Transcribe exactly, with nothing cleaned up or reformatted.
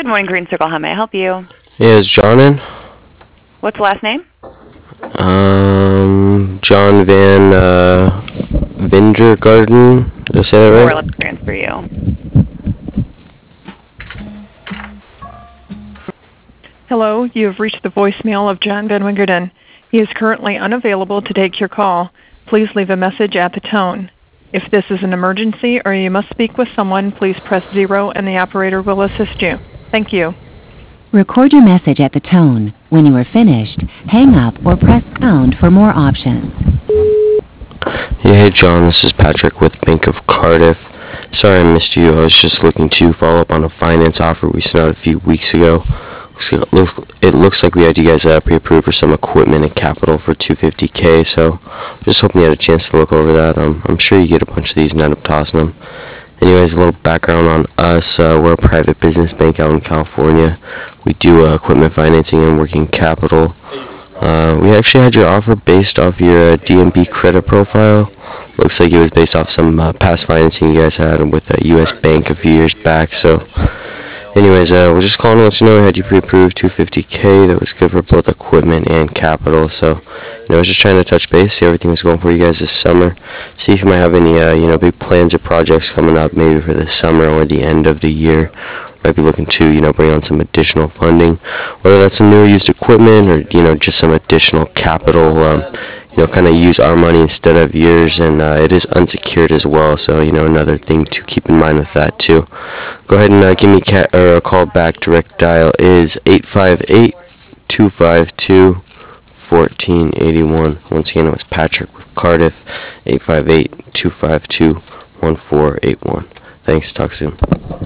Good morning, Green Circle. How may I help you? Yeah, is John in? What's the last name? Um, John Van uh, Vindergarden. Did I say that Or right? let's transfer you. Hello, you have reached the voicemail of John Van Wingerden. He is currently unavailable to take your call. Please leave a message at the tone. If this is an emergency or you must speak with someone, please press zero and the operator will assist you. Thank you. Record your message at the tone. When you are finished, hang up or press pound for more options. Yeah, hey John, this is Patrick with Bank of Cardiff. Sorry I missed you. I was just looking to follow up on a finance offer we sent out a few weeks ago. It looks like we had you guys uh, pre-approved for some equipment and capital for two hundred fifty K, so just hoping you had a chance to look over that. Um, I'm sure you get a bunch of these and end up tossing them. Anyways, a little background on us. Uh, we're a private business bank out in California. We do uh, equipment financing and working capital. Uh, we actually had your offer based off your uh, D M B credit profile. Looks like it was based off some uh, past financing you guys had with a U S Bank a few years back. So, anyways, uh, we're just calling to let you know we had you pre-approved two hundred fifty K. That was good for both equipment and capital. So, you know, I was just trying to touch base, see how everything was going for you guys this summer. See if you might have any, uh, you know, big plans or projects coming up, maybe for the summer or the end of the year. Might be looking to, you know, bring on some additional funding, whether that's some new used equipment or, you know, just some additional capital. Um, you know, kind of use our money instead of yours, and uh, it is unsecured as well. So, you know, another thing to keep in mind with that too. Go ahead and uh, give me ca- or a call back. Direct dial is eight five eight, two five two, one four eight one. Once again, it was Patrick with Cardiff, eight five eight, two five two, one four eight one. Thanks. Talk soon.